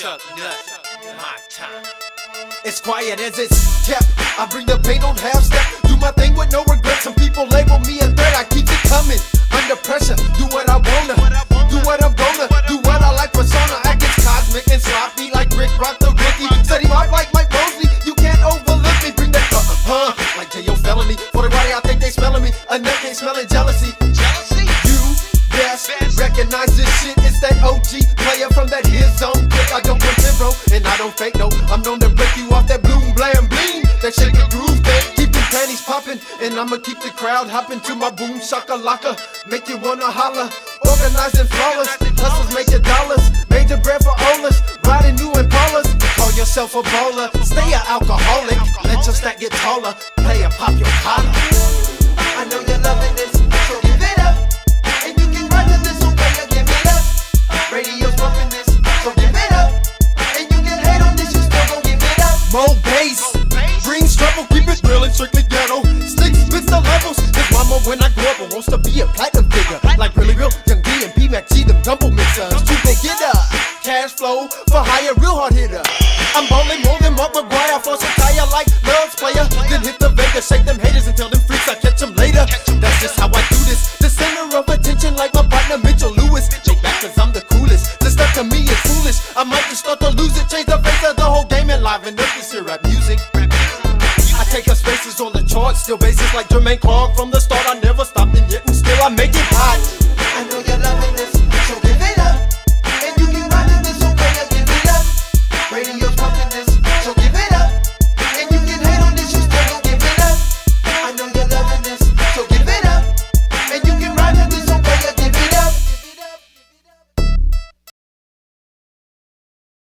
Chuck Nut, my time. It's quiet as it's kept. I bring the pain on half step. Do my thing with no regret. Some people label me a threat. I keep it coming. Under pressure. Do what I wanna. Do what I'm gonna. Do what I like. Persona. I get cosmic and sloppy like Rick Rock the Ricky. Steady vibe like Mike Mosley. You can't overlook me. Bring that like J.O. Felony. For the body, I think they smelling me. A nut ain't smelling jealousy. You best recognize this shit. It's that OG player from that his zone. I don't pretend, bro, and I don't fake, no. I'm known to break you off that bloom, blam, bling. That shake the groove thing. Keep the panties popping, and I'ma keep the crowd hopping to my boom shakalaka. Make you wanna holler. Organized and flawless. Hustles make your dollars. Major bread for Olas. Riding new Impalas. Call yourself a baller. Stay an alcoholic. Let your stack get taller. Play a pop your collar. I know you're loving this, so give it up. And you can run to this, so player, give it up. Radio's bumping this, so give it up. And you can hate on this, you still gon' give it up. More bass, brings trouble, keep it real and strictly ghetto. Sticks, spits the levels. His mama when I grew up wants to be a platinum figure. Like really real, Young D and P-Mac G, them double mixers. You go get her. Cash flow for hire, real hard hitter. I'm ballin' more than Mark McGuire. Floss a tire like Love's player. Then hit the Vegas, shake them haters and tell them freaks I catch them later. That's just how I do this. The center of attention like my partner Mitchell Lewis. Shake back cause I'm the coolest. This stuff to me is foolish. I might just start to lose it. Change the face of the whole game and liven up this here rap music. I take up spaces on the charts. Still bases like Jermaine Clark. From the start I never stopped and yet and still I make it hot.